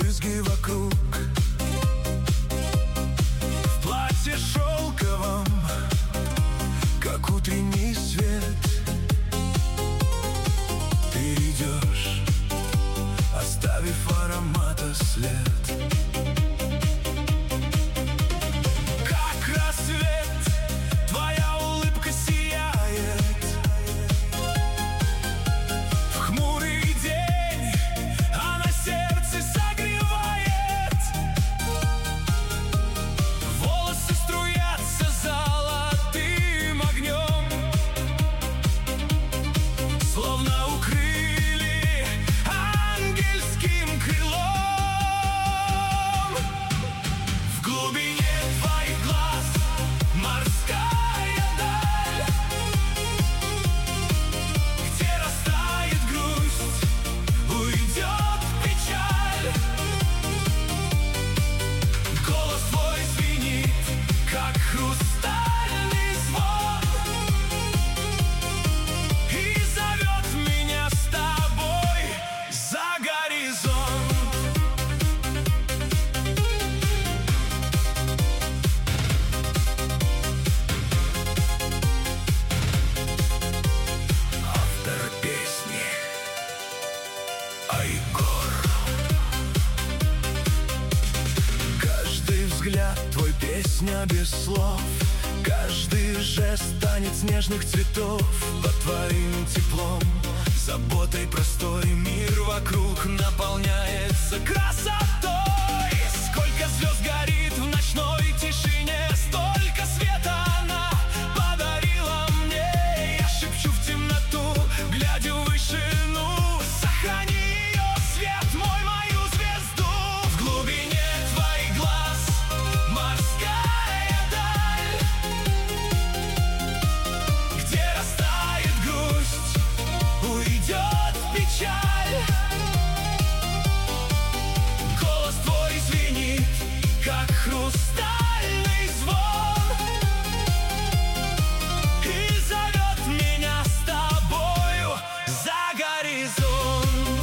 брызги вокруг. В платье шелковом, как утренний свет, ты идешь, оставив аромата след. Как рассвет, твоя улыбка сияет. В хмурый день она сердце согревает. Волосы струятся золотым огнем, словно укрыли ангельским крылом. В глубине твоих глаз морская даль, где растает грусть, уйдет печаль. Голос твой звенит, как хрустальный звон, и зовет меня с тобой за горизонт. Автор песни Айгор. Каждый взгляд твой песня без слов, каждый жест танец нежных цветов. Под твоим теплом, заботой простой, мир вокруг наполняется красотой. Сколько звезд горит в ночной тишине, столько света она подарила мне. Я шепчу в темноту, глядя в вышину: сохрани ее свет, мой, мою звезду. В глубине твоих глаз морская даль, где растает грусть, уйдет печаль. Голос твой звенит, как хрустальный звон, и зовет меня с тобою за горизонт.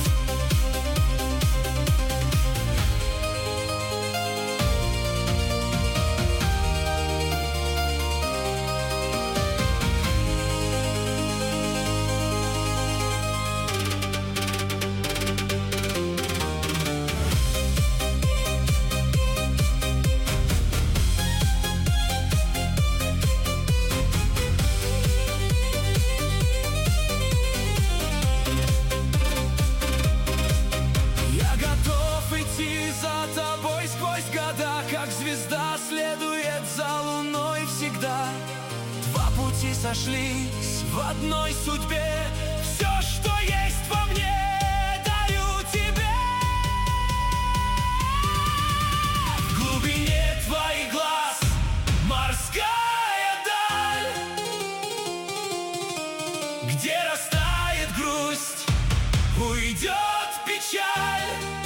Я готов идти за тобой сквозь года, как звезда следует за луной всегда. Два пути сошлись в одной судьбе, все, что есть во мне, даю тебе. В глубине твоих глаз морская даль, где растает грусть, уйдет печаль.